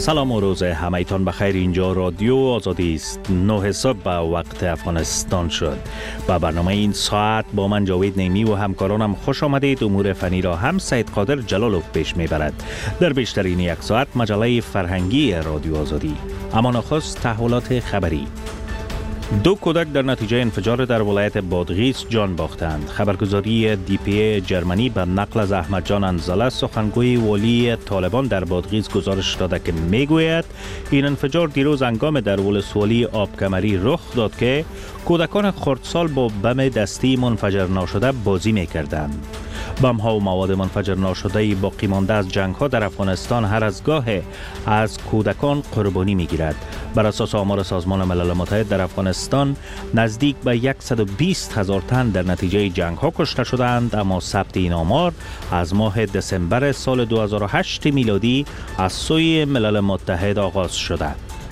سلام و روز همایتان بخیر. اینجا رادیو آزادی است. 9 صبح به وقت افغانستان شد. با برنامه این ساعت با من جاوید نیمی و همکارانم خوش آمدید. امور فنی را هم سید قادر جلالوف پیش میبرد. در بیشترین یک ساعت مجله فرهنگی رادیو آزادی. اما نخست تحولات خبری. 2 کودک در نتیجه انفجار در ولایت بادغیس جان باختند. خبرگزاری DPA جرمنی به نقل از احمد جان انزله سخنگوی والی طالبان در بادغیس گزارش داده که میگوید این انفجار دیروز هنگام در ولسوالی آبکمری رخ داد که کودکان خردسال با بم دستی منفجر ناشده بازی میکردند. بم ها و مواد منفجر ناشده باقی مانده از جنگ ها در افغانستان هر از گاه از کودکان قربانی میگیرد. بر اساس آمار سازمان ملل متحد در افغانستان نزدیک به 120,000 تن در نتیجه جنگ ها کشته شدند، اما ثبت این آمار از ماه دسامبر سال 2008 میلادی از سوی ملل متحد آغاز شده.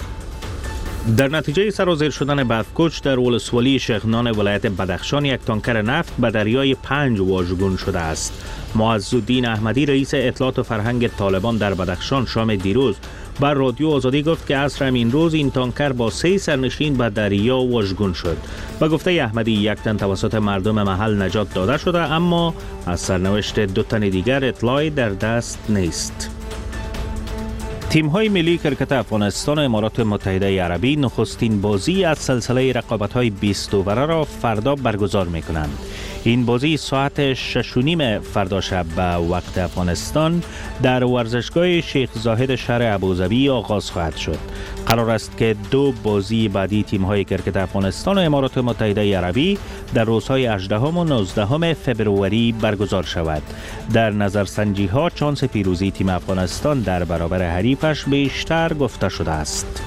در نتیجه سرازیر شدن برفکش در ولسوالی شیخنان ولایت بدخشان یک تانکر نفت به دریای 5 واژگون شده است. معزالدین احمدی رئیس اطلاعات و فرهنگ طالبان در بدخشان شام دیروز بر رادیو آزادی گفت که عصر این روز این تانکر با 3 سرنشین به دریا واژگون شد. به گفته احمدی یک تن توسط مردم محل نجات داده شده، اما از سرنوشت 2 تن دیگر اطلاعی در دست نیست. تیم‌های ملی کرکت افغانستان و امارات متحده عربی نخستین بازی از سلسله رقابت‌های 20 اووره را فردا برگزار می‌کنند. این بازی ساعت 6:30 فردا شب به وقت افغانستان در ورزشگاه شیخ زاهد شهر ابوظبی آغاز خواهد شد. قرار است که 2 بازی بعدی تیم‌های کرکت افغانستان و امارات متحده عربی در روزهای 18 و 19 فبروری برگزار شود. در نظرسنجی‌ها چانس پیروزی تیم افغانستان در برابر حریفش بیشتر گفته شده است.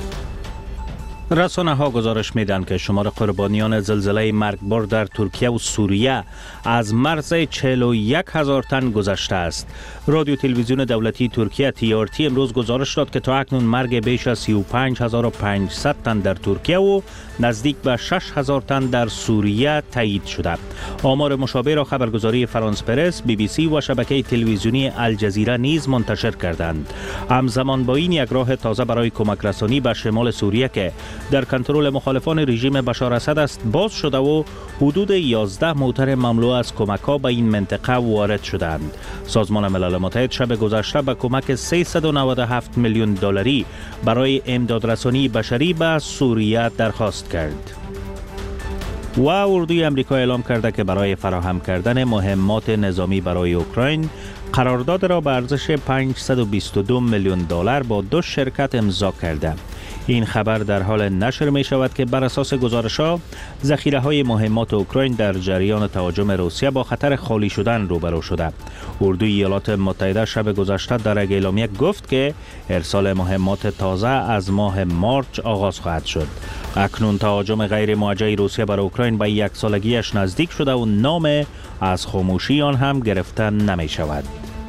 رسانه‌ها گزارش می‌دهند که شمار قربانیان زلزله مرگبار در ترکیه و سوریه از مرز 41,000 تن گذشته است. رادیو تلویزیون دولتی ترکیه TRT امروز گزارش داد که تا اکنون مرگ بیش از 35,500 تن در ترکیه و نزدیک به 6,000 تن در سوریه تایید شده. آمار مشابه را خبرگزاری فرانس پرس، BBC و شبکه تلویزیونی الجزیره نیز منتشر کردند. همزمان با این یک راه تازه برای کمک رسانی به شمال سوریه که در کنترل مخالفان رژیم بشار اسد است باز شده و حدود 11 موتر مملو از کمک‌ها به این منطقه وارد شدند. سازمان ملل متحد شب گذشته به کمک 397 میلیون دلاری برای امدادرسانی بشری به سوریه درخواست کرد. و اردوی امریکا اعلام کرده که برای فراهم کردن مهمات نظامی برای اوکراین قرارداد را به ارزش 522 میلیون دلار با 2 شرکت امضا کرده. این خبر در حال نشر می شود که بر اساس گزارش‌ها ذخیره های مهمات اوکراین در جریان تهاجم روسیه با خطر خالی شدن روبرو شده. اردوی ایالات متحده شب گذشته در یک اعلامیه گفت که ارسال مهمات تازه از ماه مارچ آغاز خواهد شد. اکنون تهاجم غیر موجه روسیه بر اوکراین به 1 سالگیش نزدیک شده و نام از خاموشی آن هم گرفته نمی شود.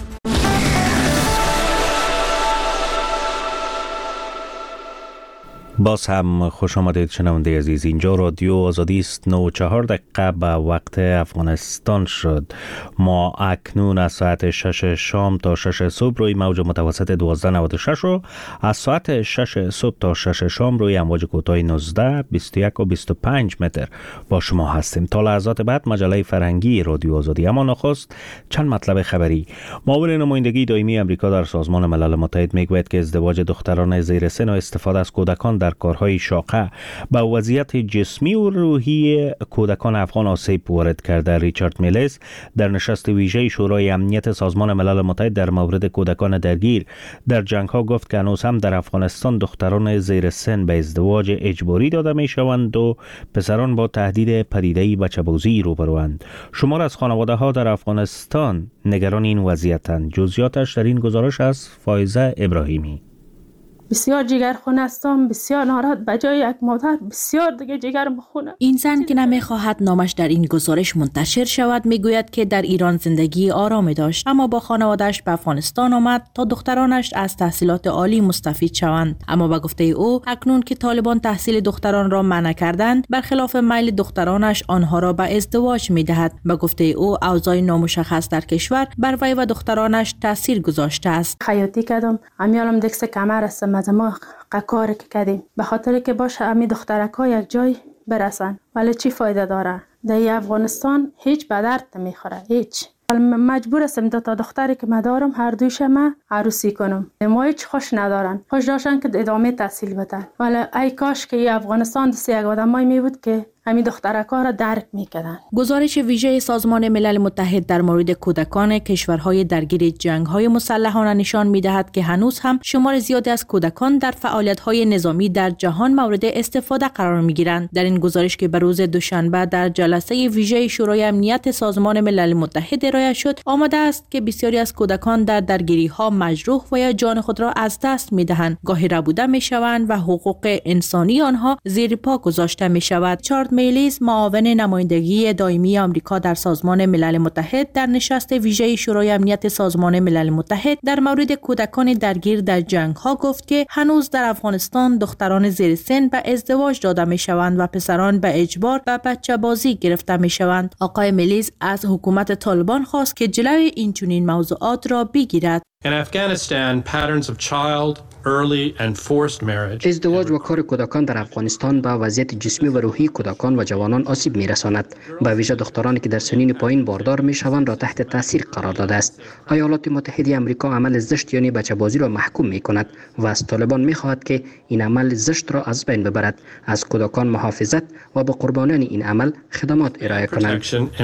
باز هم خوش آمدید شنونده عزیز. اینجا رادیو آزادی است. 9:04 به وقت افغانستان شد. ما اکنون از ساعت 6 شام تا 6 صبح روی موج متوسط 1296 و از ساعت 6 صبح تا 6 شام روی امواج کوتاه 19، 21 و 25 متر با شما هستیم. تا لحظات بعد مجله فرهنگی رادیو آزادی. اما نخست چند مطلب خبری. معاون نمایندگی دائمی امریکا در سازمان ملل متحد میگوید که ازدواج دختران زیر سن و استفاده از کودکان در کارهای شاقه به وضعیت جسمی و روحی کودکان افغان آسیب وارد کرده. ریچارد میلز در نشست ویژه شورای امنیت سازمان ملل متحد در مورد کودکان درگیر در جنگ ها گفت که هنوز هم در افغانستان دختران زیر سن به ازدواج اجباری داده می شوند و پسران با تهدید پدیده بچه‌بازی روبروند. شمار از خانواده ها در افغانستان نگران این وضعیتند. جزئیاتش در این گزارش از فایزه ابراهیمی. بسیار جگرخونه هستم، بسیار ناراحت، بجای یک مادر بسیار دیگه جگر بخونه. این زن که نمیخواهد نامش در این گزارش منتشر شود میگوید که در ایران زندگی آرامی داشت، اما با خانواده‌اش به افغانستان آمد تا دخترانش از تحصیلات عالی مستفید شوند. اما به گفته او اکنون که طالبان تحصیل دختران را منع کردند، برخلاف میل دخترانش آنها را به ازدواج میدهد. به گفته او اوضاع نامشخص در کشور بر وی و دخترانش تاثیر گذاشته است. خیاطی کردم، امیالم دکس کمر است، از ما کاری که کردیم به خاطر که باشه امی دخترکا یک جای برسن، ولی چی فایده داره؟ در افغانستان هیچ به درد نمیخوره، هیچ. مجبور هستم دو تا دختری که من دارم هر دویش ما عروسی کنم. ما هیچ خوش ندارن، خوش داشتن که ادامه تحصیل بدن، ولی ای کاش که افغانستان دست یک آدمایی می بود که همین دخترکا را درک میکردن. گزارش ویژه سازمان ملل متحد در مورد کودکان کشورهای درگیر جنگ‌های مسلحانه نشان می‌دهد که هنوز هم شمار زیادی از کودکان در فعالیت‌های نظامی در جهان مورد استفاده قرار می‌گیرند. در این گزارش که به روز دوشنبه در جلسه ویژه شورای امنیت سازمان ملل متحد ارائه شد، آمده است که بسیاری از کودکان در درگیری‌ها مجروح و یا جان خود را از دست می‌دهند، گاهی ربوده می‌شوند و حقوق انسانی آنها زیر پا گذاشته می‌شود. میلیز، معاون نمایندگی دائمی آمریکا در سازمان ملل متحد، در نشست ویژه شورای امنیت سازمان ملل متحد در مورد کودکان درگیر در جنگ‌ها گفت که هنوز در افغانستان دختران زیر سن به ازدواج داده می‌شوند و پسران به اجبار به بچه بازی گرفته می‌شوند. آقای میلیز از حکومت طالبان خواست که جلوی این چنین موضوعات را بگیرد. In Afghanistan, patterns of child, early and forced marriage. ازدواج و کار کودکان در افغانستان به وضعیت جسمی و روحی کودکان و جوانان آسیب می‌رساند. به ویژه دخترانی که در سنین پایین باردار می‌شوند را تحت تاثیر قرار داده است. ایالات متحده آمریکا عمل زشت یعنی بچه‌بازی را محکوم می‌کند و از طالبان می‌خواهد که این عمل زشت را از بین ببرد، از کودکان محافظت و به قربانان این عمل خدمات ارائه کنند.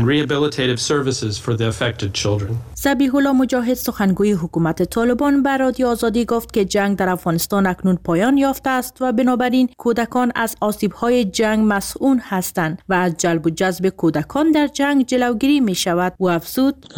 ذبیح الله مجاهد، سخنگوی حکومت طالبان، به رادیو آزادی گفت که جنگ در افغانستان اکنون پایان یافته است و بنابراین کودکان از آسیب‌های جنگ مسئول هستند و از جلب و جذب کودکان در جنگ جلوگیری می‌شود. و افزود: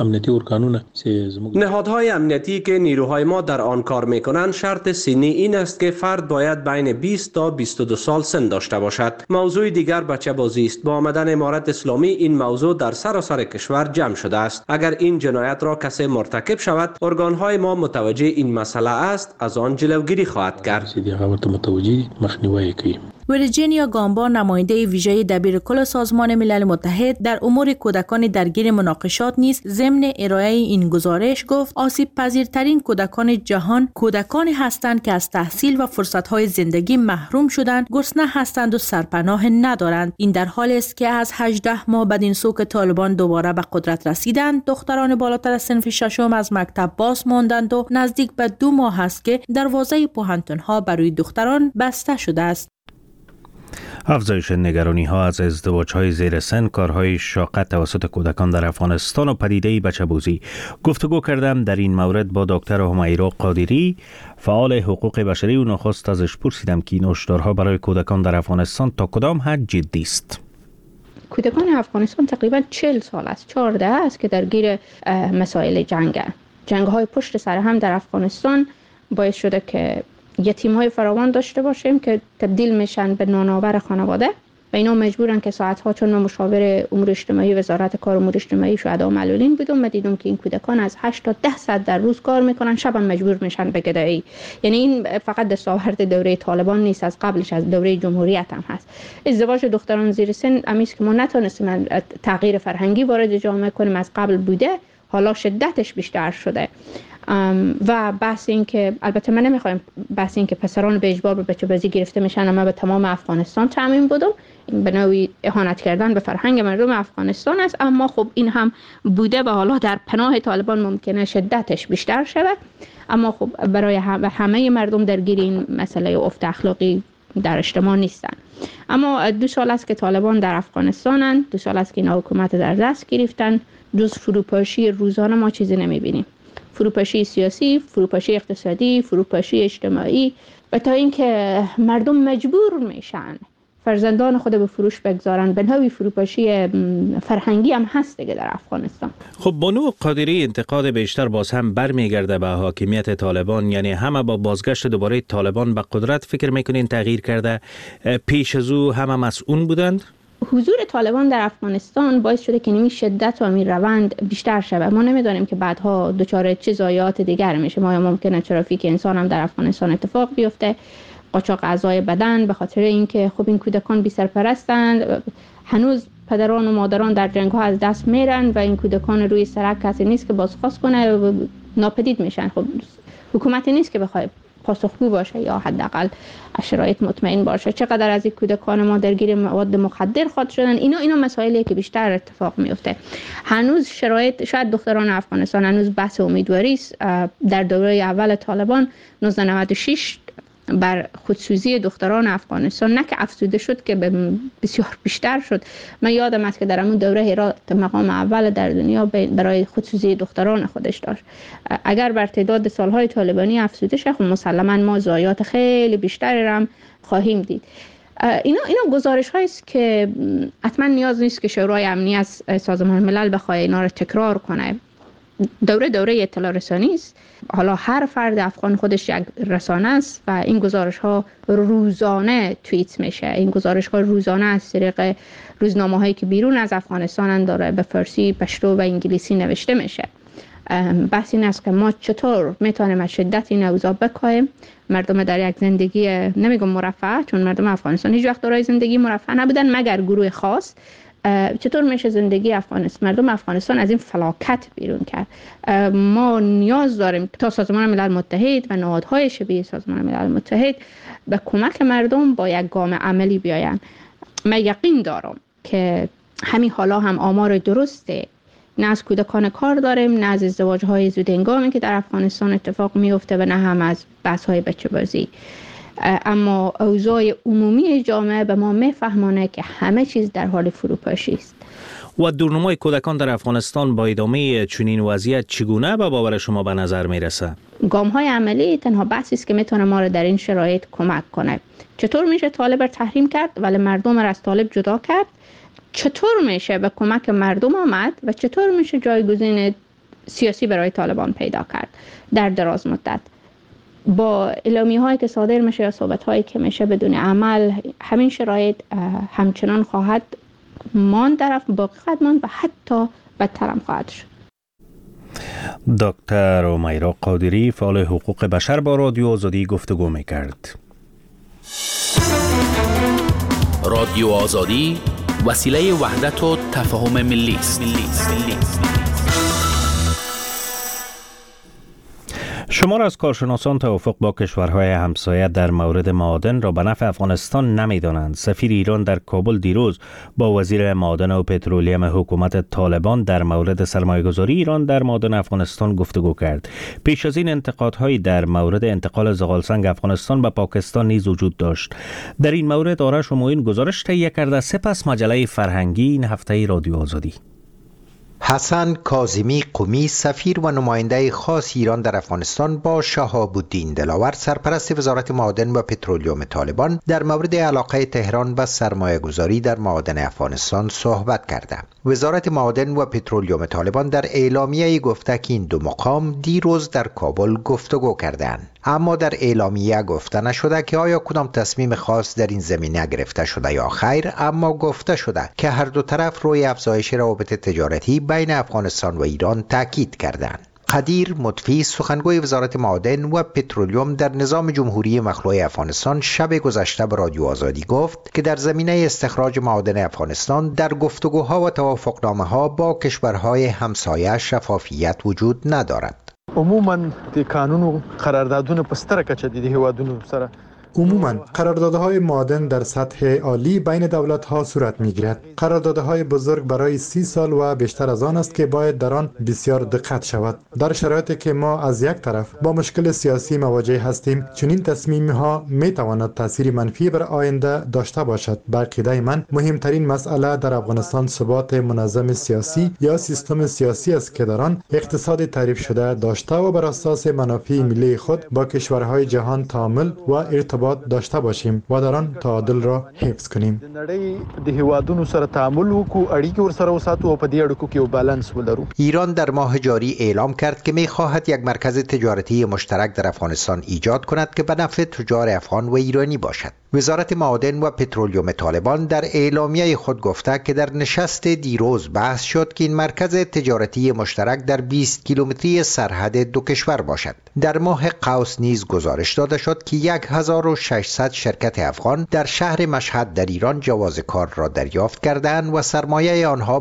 نهادهای امنیتی که نیروهای ما در آن کار می‌کنند شرط سنی این است که فرد باید بین 20 تا 22 سال سن داشته باشد. موضوع دیگر بچه‌بازی است. با آمدن امارت اسلامی این موضوع در سراسر کشور جمع شده است. اگر این جنایت را کسی مرتکب شود، ارگان‌های ما متوجه این مسئله است، از آن جلوگیری خواهد کرد. ویرجینیا گامبا، نماینده ویژه دبیرکل سازمان ملل متحد در امور کودکان درگیر مناقشات نیز ضمن ارائه این گزارش گفت آسیب پذیرترین کودکان جهان کودکانی هستند که از تحصیل و فرصت‌های زندگی محروم شدند، گرسنه هستند و سرپناه ندارند. این در حالی است که از 18 ماه بعد این سو که طالبان دوباره به قدرت رسیدند، دختران بالاتر از صنف ششم از مکتب باز ماندند و نزدیک به 2 ماه است که دروازه پوهنتون‌ها برای دختران بسته شده است. افزایش نگرانی‌ها از ازدواج‌های زیر سن، کارهای شاق توسط کودکان در افغانستان و پدیده بچه‌بازی. گفتگو کردم در این مورد با دکتر همیرا قادری، فعال حقوق بشری، و نخست ازش پرسیدم که این هشدارها برای کودکان در افغانستان تا کدام حد جدی است. کودکان افغانستان تقریبا 40 سال است، 14 است که درگیر مسائل جنگ‌های پشت سر هم در افغانستان باعث شده که یتیم‌های فراوان داشته باشیم که تبدیل میشن به نانآور خانواده و اینا مجبورن که ساعت‌ها، چون من مشاور امور اجتماعی وزارت کار امور اجتماعی شهدا و معلولین بودم، من دیدم که این کودکان از 8 تا 10 ساعت در روز کار میکنن، شب هم مجبور میشن به گدایی. یعنی این فقط دستاورد دوره طالبان نیست، از قبلش از دوره جمهوریت هم هست. ازدواج دختران زیر سن امیست که ما نتونستیم تغییر فرهنگی وارد جامعه کنیم، از قبل بوده، حالا شدتش بیشتر شده. و بحث این که البته من نمیخوایم بحث این که پسران به اجبار به بچه‌بازی گرفته میشن اما به تمام افغانستان تعمیم بدم، این به نوعی اهانت کردن به فرهنگ مردم افغانستان است، اما خب این هم بوده و حالا در پناه طالبان ممکنه شدتش بیشتر شود، اما خب برای همه مردم درگیر این مسئله افت اخلاقی در اجتماع نیستن. اما 2 سال است که طالبان در افغانستانن، 2 سال است که این حکومت در دست گرفتن، جز فروپاشی روزانه ما چیزی نمیبینیم. فروپاشی سیاسی، فروپاشی اقتصادی، فروپاشی اجتماعی، و تا اینکه مردم مجبور میشن فرزندان خود به فروش بگذارن، به نوعی فروپاشی فرهنگی هم هست دیگه در افغانستان. خب بانو قادری، انتقاد بیشتر باز هم برمیگرده به حاکمیت طالبان، یعنی همه با بازگشت دوباره طالبان به قدرت فکر میکنین تغییر کرده، پیش از او همه مسئول بودند؟ حضور طالبان در افغانستان باعث شده که این شدت و این روند بیشتر شود. ما نمیدونیم که بعدها دچار چه ضایعات دیگر میشه. ما ممکنه ترافیک انسان هم در افغانستان اتفاق بیفته، قاچاق اعضای بدن، به خاطر اینکه خب این کودکان بی سرپرستند، هنوز پدران و مادران در جنگ ها از دست میرن و این کودکان روی سرک کسی نیست که بازخواست کنه و ناپدید میشن. خب حکومتی نیست که بخواد پاسخگو باشه یا حداقل شرایط مطمئن باشه. چقدر از این کودکان ما درگیر مواد مخدر خواهد شدن، اینا مسائلی که بیشتر اتفاق میفته. هنوز شرایط، شاید دختران افغانستان هنوز بحث امیدواری است. در دوره اول طالبان 1996 بر خودسوزی دختران افغانستان نه که افزوده شد که بسیار بیشتر شد. من یادم است که در همون دوره هرات مقام اول در دنیا برای خودسوزی دختران خودش داشت. اگر بر تعداد سالهای طالبانی افزوده شه، مسلما ما ضایعات خیلی بیشتری هم خواهیم دید. اینا گزارش هایی است که حتما نیاز نیست که شورای امنیت سازمان ملل بخواد اینا رو تکرار کنه. دوره اطلاع رسانی است. حالا هر فرد افغان خودش یک رسانه است و این گزارش ها روزانه توییت میشه. این گزارش ها روزانه از طریق روزنامه هایی که بیرون از افغانستان داره به فارسی، پشتو و انگلیسی نوشته میشه. بحث این است که ما چطور میتونیم از شدت این اوضاع بکاهیم، مردم در یک زندگی نمیگم مرفه، چون مردم افغانستان هیچ وقت دارای زندگی مرفه نبودن مگر گروه خاص. چطور میشه زندگی مردم افغانستان از این فلاکت بیرون کرد؟ ما نیاز داریم تا سازمان ملل متحد و نهادهای شبیه سازمان ملل متحد به کمک مردم با یک گام عملی بیاین. من یقین دارم که همین حالا هم آمار درسته، نه از کودکان کار داریم، نه از ازدواج‌های زودهنگامی که در افغانستان اتفاق میفته و نه هم از بحث‌های بچه‌بازی. اما اوضاع عمومی جامعه به ما میفهمانه که همه چیز در حال فروپاشی است. و دورنمای کودکان در افغانستان با ادامه چنین وضعیت چگونه به باور شما به نظر میرسه؟ گام‌های عملی تنها بحثی است که میتونه ما را در این شرایط کمک کنه. چطور میشه طالب را تحریم کرد ولی مردم را از طالب جدا کرد؟ چطور میشه به کمک مردم آمد و چطور میشه جایگزین سیاسی برای طالبان پیدا کرد در دراز مدت؟ با اعلامیه هایی که صادر میشه یا صحبت هایی که میشه بدون عمل، همین شرایط همچنان خواهد ماند، باقی خواهد ماند و حتی بدتر هم خواهد شد. دکتر امیرا قادری، فعال حقوق بشر، با رادیو آزادی گفتگو میکرد. رادیو آزادی وسیله وحدت و تفاهم ملی است. شمار از کارشناسان توافق با کشورهای همسایه در مورد معادن را به نفع افغانستان نمی‌دانند. سفیر ایران در کابل دیروز با وزیر معادن و پترولیم حکومت طالبان در مورد سرمایه‌گذاری ایران در معادن افغانستان گفتگو کرد. پیش از این انتقادهایی در مورد انتقال زغالسنگ افغانستان به پاکستان نیز وجود داشت. در این مورد آرش معین گزارش تهیه کرده. سپس مجله فرهنگی این هفته رادیو آزادی. حسن کاظمی قمی، سفیر و نماینده خاص ایران در افغانستان، با شهاب الدین دلاور، سرپرست وزارت معادن و پترولیوم طالبان، در مورد علاقه تهران و سرمایه گذاری در معادن افغانستان صحبت کرده. وزارت معادن و پترولیوم طالبان در اعلامیه گفته که این دو مقام دیروز در کابل گفتگو کردند. اما در اعلامیه گفته نشده که آیا کدام تصمیم خاص در این زمینه گرفته شده یا خیر، اما گفته شده که هر دو طرف روی افزایش روابط تجارتی بین افغانستان و ایران تاکید کردند. قدیر مطفی، سخنگوی وزارت معادن و پترولیوم در نظام جمهوری مخلوع افغانستان، شب گذشته به رادیو آزادی گفت که در زمینه استخراج معادن افغانستان در گفتگوها و توافقنامه‌ها با کشورهای همسایه شفافیت وجود ندارد. عموما د قانون قراردادونه په ستره کچه د هیوادونو سره عموماً قراردادهای معادن در سطح عالی بین دولت‌ها صورت می‌گیرد. قراردادهای بزرگ برای 30 سال و بیشتر از آن است که باید در آن بسیار دقت شود. در شرایطی که ما از یک طرف با مشکل سیاسی مواجه هستیم، چنین تصمیم‌ها می‌تواند تأثیر منفی بر آینده داشته باشد. به عقیده من مهمترین مسئله در افغانستان ثبات منظم سیاسی یا سیستم سیاسی است که در آن اقتصاد تعریف شده داشته و بر اساس منافع ملی خود با کشورهای جهان تعامل و ارتباط داشته باشیم و در آن تعادل را حفظ کنیم. ایران در ماه جاری اعلام کرد که می‌خواهد یک مرکز تجارتی مشترک در افغانستان ایجاد کند که به نفع تجار افغان و ایرانی باشد. وزارت معادن و پترولیوم طالبان در اعلامیه خود گفته که در نشست دیروز بحث شد که این مرکز تجارتی مشترک در 20 کیلومتری سرحد دو کشور باشد. در ماه قوس نیز گزارش داده شد که 1600 شرکت افغان در شهر مشهد در ایران جواز کار را دریافت کردند و سرمایه آنها